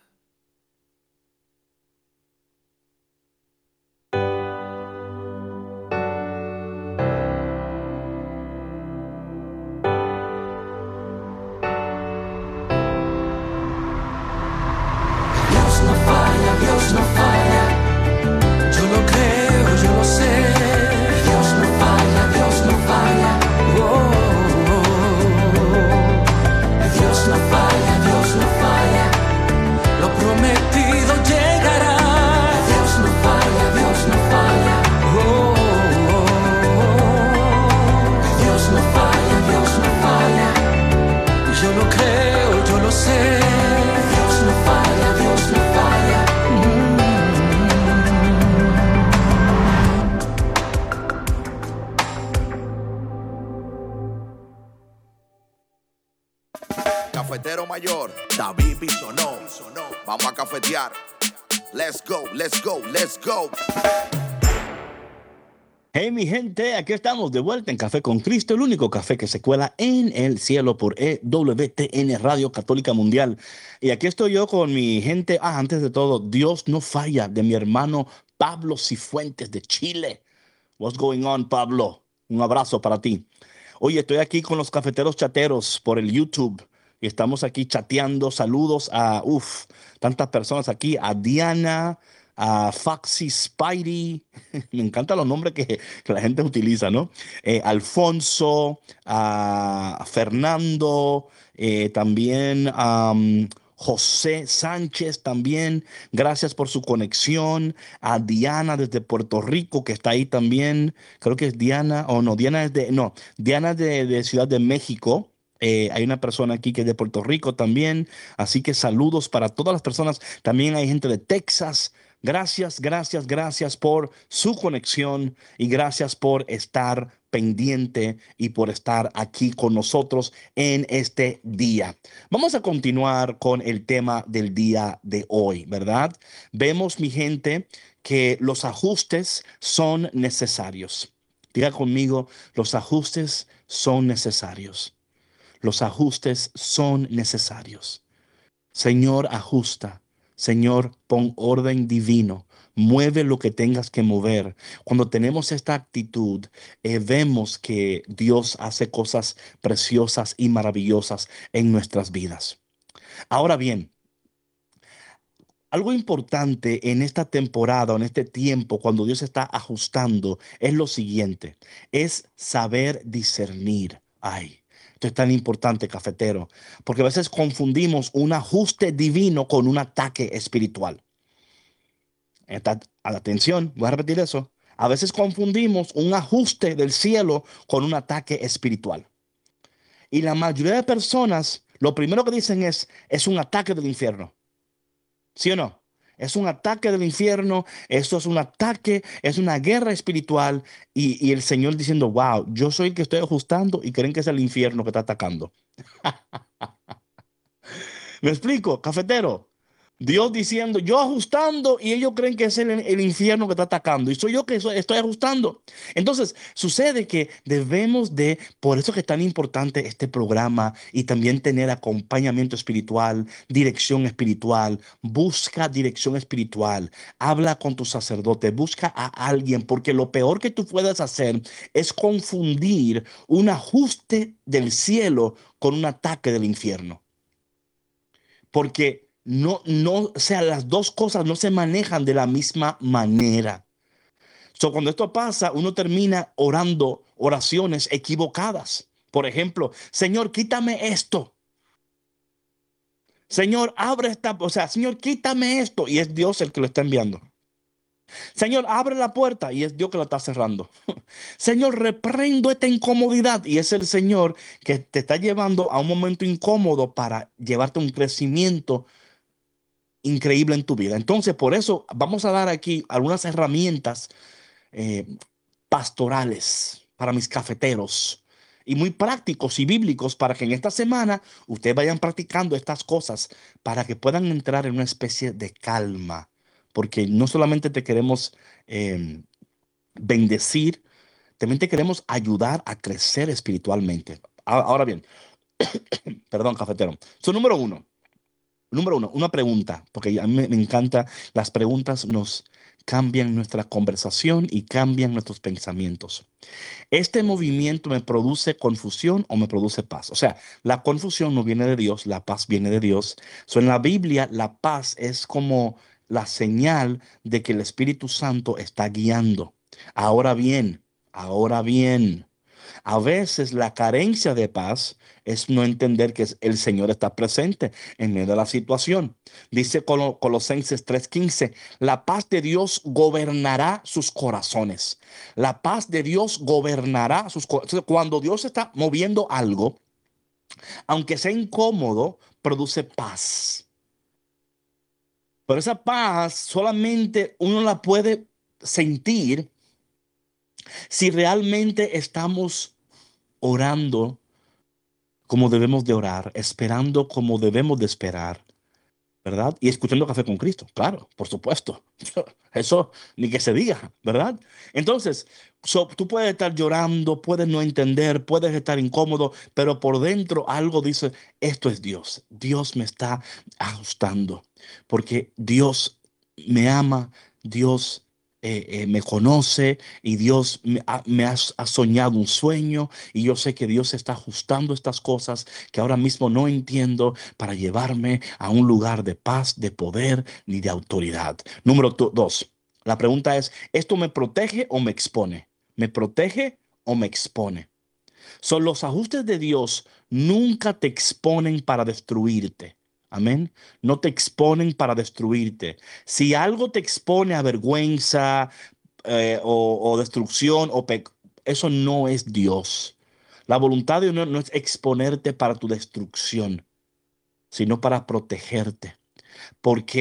Dios no falla, Dios no falla. Yo lo creo, yo lo sé. Dios no falla, Dios no falla. Oh, oh, oh. Dios no falla, Dios no falla. Lo prometido llegará. Dios no falla, Dios no falla. Oh, oh, oh. Dios no falla, Dios no falla. Yo lo creo, yo lo sé. Dios no falla, Dios no falla. Mm. Cafetero mayor, David Bisonó. Vamos a cafetear. Let's go, let's go, let's go. Hey mi gente, aquí estamos de vuelta en Café con Cristo, el único café que se cuela en el cielo por E W T N Radio Católica Mundial. Y aquí estoy yo con mi gente. Ah, antes de todo, Dios no falla, de mi hermano Pablo Cifuentes de Chile. What's going on, Pablo? Un abrazo para ti. Oye, estoy aquí con los cafeteros chateros por el YouTube y estamos aquí chateando. Saludos a, uff, tantas personas aquí, a Diana, a Foxy Spidey, me encantan los nombres que, que la gente utiliza, ¿no? Eh, Alfonso, a Fernando, eh, también a um, José Sánchez también, gracias por su conexión, a Diana desde Puerto Rico que está ahí también, creo que es Diana, o no, Diana es de, no, Diana es de, de Ciudad de México. Eh, hay una persona aquí que es de Puerto Rico también, así que saludos para todas las personas. También hay gente de Texas, Gracias, gracias, gracias por su conexión y gracias por estar pendiente y por estar aquí con nosotros en este día. Vamos a continuar con el tema del día de hoy, ¿verdad? Vemos, mi gente, que los ajustes son necesarios. Diga conmigo, los ajustes son necesarios. Los ajustes son necesarios. Señor, ajusta. Señor, pon orden divino. Mueve lo que tengas que mover. Cuando tenemos esta actitud, eh, vemos que Dios hace cosas preciosas y maravillosas en nuestras vidas. Ahora bien, algo importante en esta temporada, en este tiempo, cuando Dios está ajustando, es lo siguiente, es saber discernir. Ay, esto es tan importante, cafetero, porque a veces confundimos un ajuste divino con un ataque espiritual. Esta- Atención, voy a repetir eso. A veces confundimos un ajuste del cielo con un ataque espiritual. Y la mayoría de personas, lo primero que dicen es, es un ataque del infierno. ¿Sí o no? Es un ataque del infierno, esto es un ataque, es una guerra espiritual y, y el Señor diciendo, wow, yo soy el que estoy ajustando y creen que es el infierno que está atacando. ¿Me explico, cafetero? Dios diciendo, yo ajustando y ellos creen que es el, el infierno que está atacando y soy yo que soy- estoy ajustando. Entonces, sucede que debemos de, por eso que es tan importante este programa y también tener acompañamiento espiritual, dirección espiritual, busca dirección espiritual, habla con tu sacerdote, busca a alguien, porque lo peor que tú puedes hacer es confundir un ajuste del cielo con un ataque del infierno. Porque no, no, o sea, las dos cosas no se manejan de la misma manera. So, cuando esto pasa, uno termina orando oraciones equivocadas. Por ejemplo, Señor, quítame esto. Señor, abre esta, o sea, Señor, quítame esto. Y es Dios el que lo está enviando. Señor, abre la puerta y es Dios que lo está cerrando. Señor, reprendo esta incomodidad y es el Señor que te está llevando a un momento incómodo para llevarte a un crecimiento increíble en tu vida. Entonces, por eso vamos a dar aquí algunas herramientas eh, pastorales para mis cafeteros y muy prácticos y bíblicos para que en esta semana ustedes vayan practicando estas cosas para que puedan entrar en una especie de calma, porque no solamente te queremos eh, bendecir, también te queremos ayudar a crecer espiritualmente. Ahora bien, perdón, cafetero. So, número uno. Número uno, una pregunta, porque a mí me, me encanta, las preguntas nos cambian nuestra conversación y cambian nuestros pensamientos. ¿Este movimiento me produce confusión o me produce paz? O sea, la confusión no viene de Dios, la paz viene de Dios. So, en la Biblia, la paz es como la señal de que el Espíritu Santo está guiando. Ahora bien, ahora bien. A veces la carencia de paz es no entender que el Señor está presente en medio de la situación. Dice Colo- Colosenses tres quince, la paz de Dios gobernará sus corazones. La paz de Dios gobernará sus corazones. Cuando Dios está moviendo algo, aunque sea incómodo, produce paz. Pero esa paz solamente uno la puede sentir si realmente estamos orando como debemos de orar, esperando como debemos de esperar, ¿verdad? Y escuchando Café con Cristo, claro, por supuesto. Eso ni que se diga, ¿verdad? Entonces, so, tú puedes estar llorando, puedes no entender, puedes estar incómodo, pero por dentro algo dice, esto es Dios. Dios me está ajustando, porque Dios me ama, Dios eh, eh, me conoce y Dios me, ha, me ha, ha soñado un sueño y yo sé que Dios está ajustando estas cosas que ahora mismo no entiendo para llevarme a un lugar de paz, de poder ni de autoridad. Número do- dos, la pregunta es, ¿esto me protege o me expone? ¿Me protege o me expone? Son los ajustes de Dios nunca te exponen para destruirte. Amén. No te exponen para destruirte. Si algo te expone a vergüenza eh, o, o destrucción, o pe- eso no es Dios. La voluntad de Dios no es exponerte para tu destrucción, sino para protegerte. Porque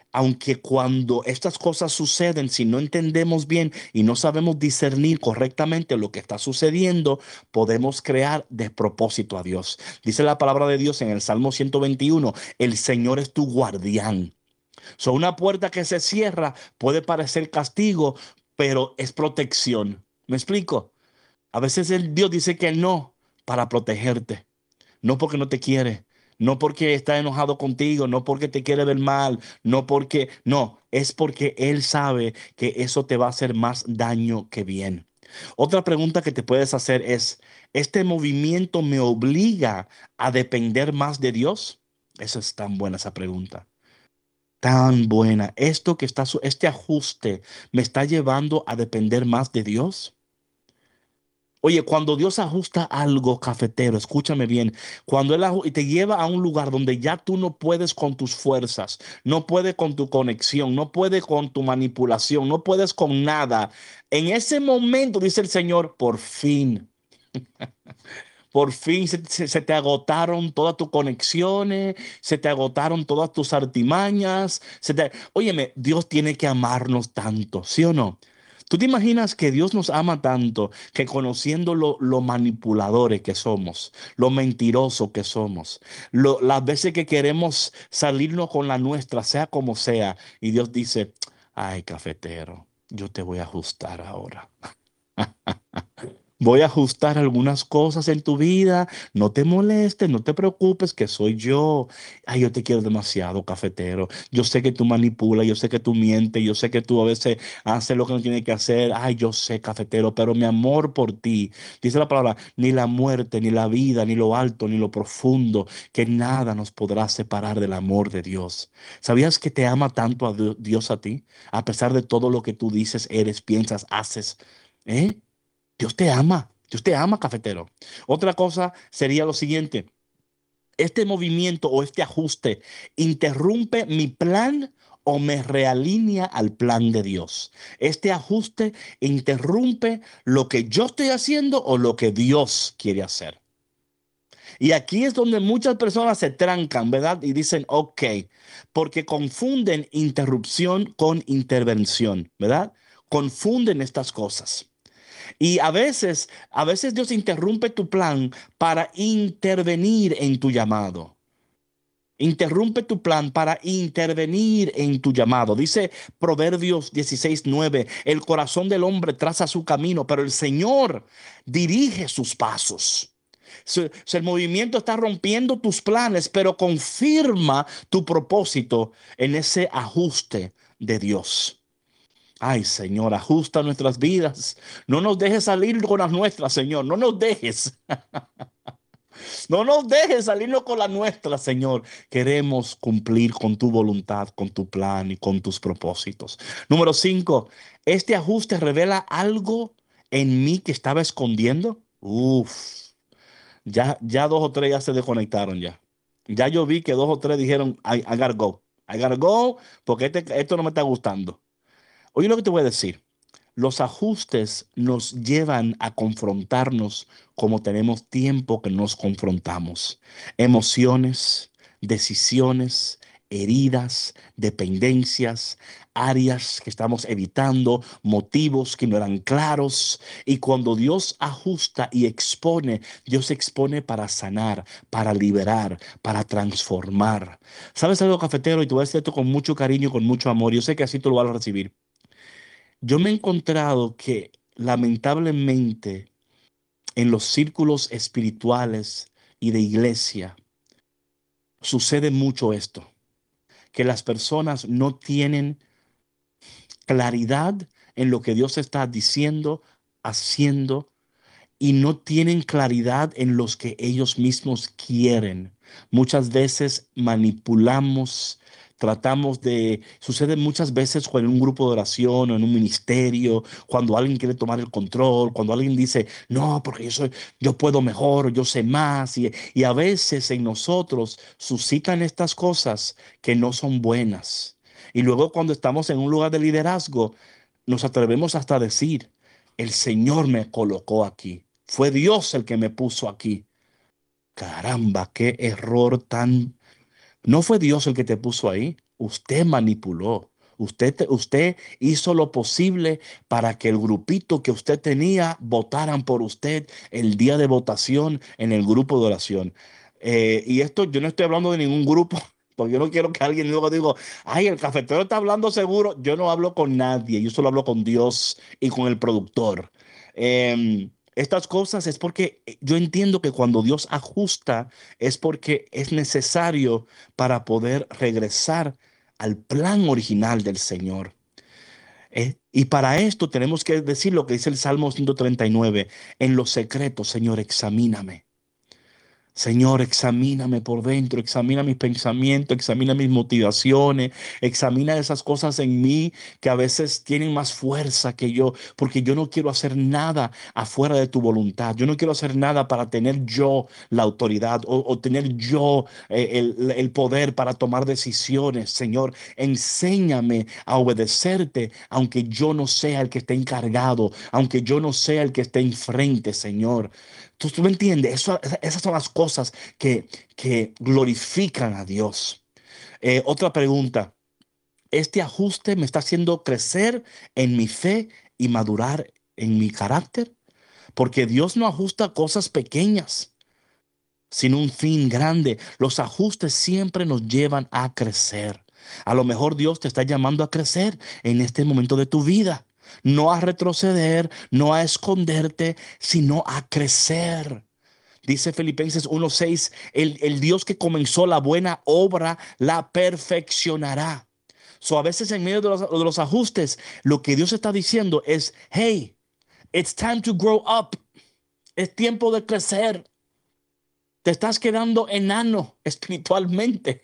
Aunque cuando estas cosas suceden, si no entendemos bien y no sabemos discernir correctamente lo que está sucediendo, podemos crear despropósito a Dios. Dice la palabra de Dios en el Salmo ciento veintiuno, el Señor es tu guardián. So, una puerta que se cierra puede parecer castigo, pero es protección. ¿Me explico? A veces el Dios dice que no para protegerte. No porque no te quiere, no porque está enojado contigo, no porque te quiere ver mal, no porque, no, es porque Él sabe que eso te va a hacer más daño que bien. Otra pregunta que te puedes hacer es, ¿este movimiento me obliga a depender más de Dios? Esa es tan buena esa pregunta. Tan buena. Esto que está, su- este ajuste me está llevando a depender más de Dios. Oye, cuando Dios ajusta algo, cafetero, escúchame bien, cuando Él aju- y te lleva a un lugar donde ya tú no puedes con tus fuerzas, no puedes con tu conexión, no puedes con tu manipulación, no puedes con nada. En ese momento, dice el Señor, por fin, por fin se, se- se te agotaron todas tus conexiones, se te agotaron todas tus artimañas. Se te... Óyeme, Dios tiene que amarnos tanto, ¿sí o no? ¿Tú te imaginas que Dios nos ama tanto que conociendo lo, lo manipuladores que somos, lo mentirosos que somos, lo- las veces que queremos salirnos con la nuestra, sea como sea, y Dios dice, ay, cafetero, yo te voy a ajustar ahora. Voy a ajustar algunas cosas en tu vida. No te molestes, no te preocupes, que soy yo. Ay, yo te quiero demasiado, cafetero. Yo sé que tú manipulas, yo sé que tú mientes, yo sé que tú a veces haces lo que no tienes que hacer. Ay, yo sé, cafetero, pero mi amor por ti, dice la palabra, ni la muerte, ni la vida, ni lo alto, ni lo profundo, que nada nos podrá separar del amor de Dios. ¿Sabías que te ama tanto a Dios Dios a ti? A pesar de todo lo que tú dices, eres, piensas, haces. ¿Eh? Dios te ama, Dios te ama, cafetero. Otra cosa sería lo siguiente, este movimiento o este ajuste interrumpe mi plan o me realinea al plan de Dios. Este ajuste interrumpe lo que yo estoy haciendo o lo que Dios quiere hacer. Y aquí es donde muchas personas se trancan, ¿verdad? Y dicen, ok, porque confunden interrupción con intervención, ¿verdad? Confunden estas cosas. Y a veces, a veces Dios interrumpe tu plan para intervenir en tu llamado. Interrumpe tu plan para intervenir en tu llamado. Dice Proverbios dieciséis nueve, el corazón del hombre traza su camino, pero el Señor dirige sus pasos. Se- se- El movimiento está rompiendo tus planes, pero confirma tu propósito en ese ajuste de Dios. Ay, Señor, ajusta nuestras vidas. No nos dejes salir con las nuestras, Señor. No nos dejes. No nos dejes salirnos con las nuestras, Señor. Queremos cumplir con tu voluntad, con tu plan y con tus propósitos. Número cinco, este ajuste revela algo en mí que estaba escondiendo. Uf, ya, ya dos o tres ya se desconectaron ya. Ya yo vi que dos o tres dijeron, I, I gotta go. I gotta go porque este- esto no me está gustando. Oye lo que te voy a decir. Los ajustes nos llevan a confrontarnos como tenemos tiempo que nos confrontamos. Emociones, decisiones, heridas, dependencias, áreas que estamos evitando, motivos que no eran claros. Y cuando Dios ajusta y expone, Dios expone para sanar, para liberar, para transformar. ¿Sabes algo, cafetero? Y te voy a decir esto con mucho cariño y con mucho amor. Yo sé que así tú lo vas a recibir. Yo me he encontrado que lamentablemente en los círculos espirituales y de iglesia sucede mucho esto, que las personas no tienen claridad en lo que Dios está diciendo, haciendo y no tienen claridad en los que ellos mismos quieren. Muchas veces manipulamos, tratamos de, sucede muchas veces con un grupo de oración o en un ministerio, cuando alguien quiere tomar el control, cuando alguien dice, no, porque yo soy, yo puedo mejor, yo sé más, y, y a veces en nosotros suscitan estas cosas que no son buenas. Y luego cuando estamos en un lugar de liderazgo, nos atrevemos hasta a decir, el Señor me colocó aquí. Fue Dios el que me puso aquí. Caramba, qué error tan... No fue Dios el que te puso ahí. Usted manipuló. Usted, usted hizo lo posible para que el grupito que usted tenía votaran por usted el día de votación en el grupo de oración. Eh, y esto yo no estoy hablando de ningún grupo, porque yo no quiero que alguien luego diga, ay, el cafetero está hablando seguro. Yo no hablo con nadie, yo solo hablo con Dios y con el productor. Eh, estas cosas es porque yo entiendo que cuando Dios ajusta es porque es necesario para poder regresar al plan original del Señor. Eh, y para esto tenemos que decir lo que dice el Salmo ciento treinta y nueve. En lo secreto, Señor, examíname. Señor, examíname por dentro, examina mis pensamientos, examina mis motivaciones, examina esas cosas en mí que a veces tienen más fuerza que yo, porque yo no quiero hacer nada afuera de tu voluntad. Yo no quiero hacer nada para tener yo la autoridad o, o tener yo eh, el, el poder para tomar decisiones. Señor, enséñame a obedecerte, aunque yo no sea el que esté encargado, aunque yo no sea el que esté enfrente, Señor. ¿Tú, tú me entiendes? Eso, esas son las cosas que, que glorifican a Dios. Eh, otra pregunta. ¿Este ajuste me está haciendo crecer en mi fe y madurar en mi carácter? Porque Dios no ajusta cosas pequeñas, sino un fin grande. Los ajustes siempre nos llevan a crecer. A lo mejor Dios te está llamando a crecer en este momento de tu vida. No a retroceder, no a esconderte, sino a crecer. Dice Filipenses uno seis, el, el Dios que comenzó la buena obra la perfeccionará. So, a veces en medio de los, de los ajustes, lo que Dios está diciendo es, hey, it's time to grow up. Es tiempo de crecer. Te estás quedando enano espiritualmente.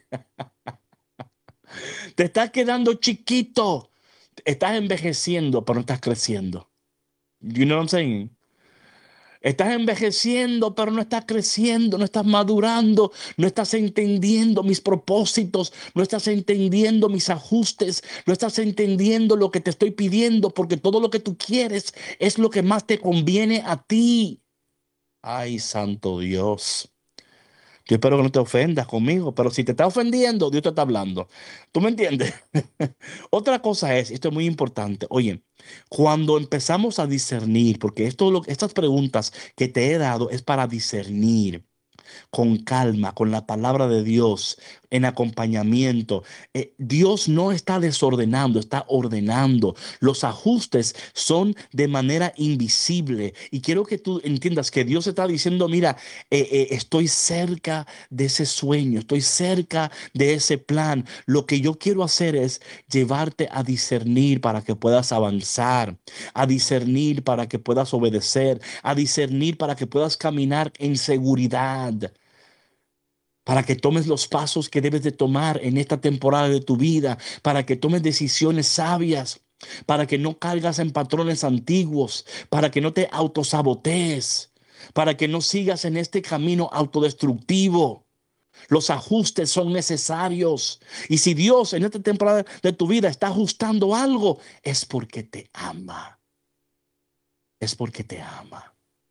Te estás quedando chiquito. Estás envejeciendo, pero no estás creciendo. You know what I'm saying? Estás envejeciendo, pero no estás creciendo, no estás madurando, no estás entendiendo mis propósitos, no estás entendiendo mis ajustes, no estás entendiendo lo que te estoy pidiendo, porque todo lo que tú quieres es lo que más te conviene a ti. Ay, santo Dios. Yo espero que no te ofendas conmigo, pero si te está ofendiendo, Dios te está hablando. ¿Tú me entiendes? Otra cosa es, esto es muy importante. Oye, cuando empezamos a discernir, porque esto, lo, estas preguntas que te he dado es para discernir con calma, con la palabra de Dios, en acompañamiento. Eh, Dios no está desordenando, está ordenando. Los ajustes son de manera invisible. Y quiero que tú entiendas que Dios está diciendo, mira, eh, eh, estoy cerca de ese sueño, estoy cerca de ese plan. Lo que yo quiero hacer es llevarte a discernir para que puedas avanzar, a discernir para que puedas obedecer, a discernir para que puedas caminar en seguridad, para que tomes los pasos que debes de tomar en esta temporada de tu vida, para que tomes decisiones sabias, para que no caigas en patrones antiguos, para que no te autosabotees, para que no sigas en este camino autodestructivo. Los ajustes son necesarios. Y si Dios en esta temporada de tu vida está ajustando algo, es porque te ama. Es porque te ama.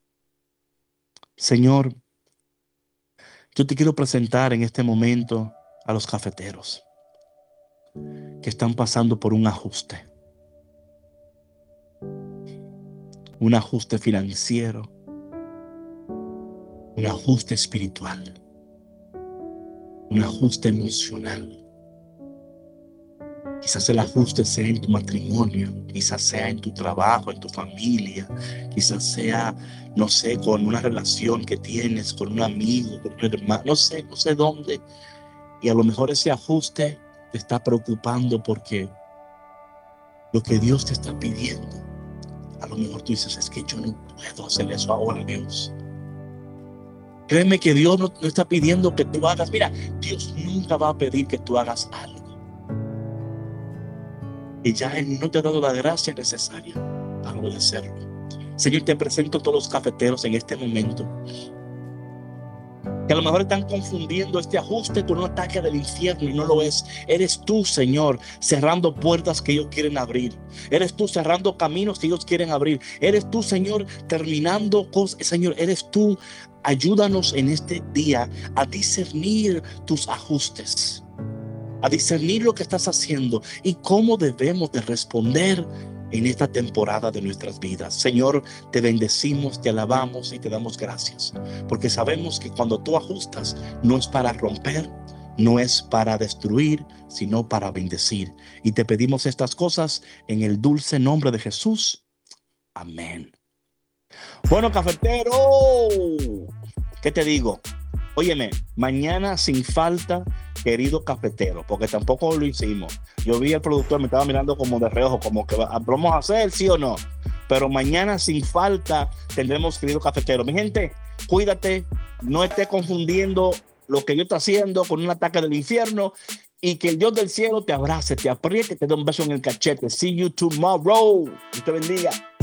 Señor, yo te quiero presentar en este momento a los cafeteros que están pasando por un ajuste. Un ajuste financiero, un ajuste espiritual, un ajuste emocional. Quizás el ajuste sea en tu matrimonio, quizás sea en tu trabajo, en tu familia, quizás sea, no sé, con una relación que tienes, con un amigo, con un hermano, no sé, no sé dónde. Y a lo mejor ese ajuste te está preocupando porque lo que Dios te está pidiendo, a lo mejor tú dices, es que yo no puedo hacer eso ahora, Dios. Créeme que Dios no, no está pidiendo que tú hagas. Mira, Dios nunca va a pedir que tú hagas algo y ya Él no te ha dado la gracia necesaria para poder hacerlo. Señor, te presento a todos los cafeteros en este momento que a lo mejor están confundiendo este ajuste con un ataque del infierno, y no lo es. Eres tú, Señor, cerrando puertas que ellos quieren abrir. Eres tú cerrando caminos que ellos quieren abrir. Eres tú, Señor, terminando cosas. Señor, eres tú. Ayúdanos en este día a discernir tus ajustes, a discernir lo que estás haciendo y cómo debemos de responder en esta temporada de nuestras vidas. Señor, te bendecimos, te alabamos y te damos gracias, porque sabemos que cuando tú ajustas, no es para romper, no es para destruir, sino para bendecir. Y te pedimos estas cosas en el dulce nombre de Jesús. Amén. Bueno, cafetero, ¿qué te digo? Óyeme, mañana sin falta, querido cafetero, porque tampoco lo hicimos. Yo vi al productor, me estaba mirando como de reojo, como que vamos a hacer, sí o no. Pero mañana sin falta tendremos, querido cafetero. Mi gente, cuídate, no estés confundiendo lo que yo estoy haciendo con un ataque del infierno, y que el Dios del cielo te abrace, te apriete, te dé un beso en el cachete. See you tomorrow. Dios te bendiga.